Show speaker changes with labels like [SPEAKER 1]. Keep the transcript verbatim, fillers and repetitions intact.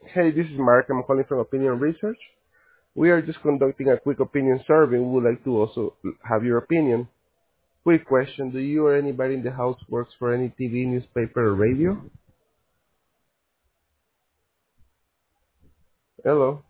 [SPEAKER 1] Hey, this is Mark. I'm calling from Opinion Research. We are just conducting a quick opinion survey. We would like to also have your opinion. Quick question. Do you or anybody in the house works for any T V, newspaper, or radio? Hello?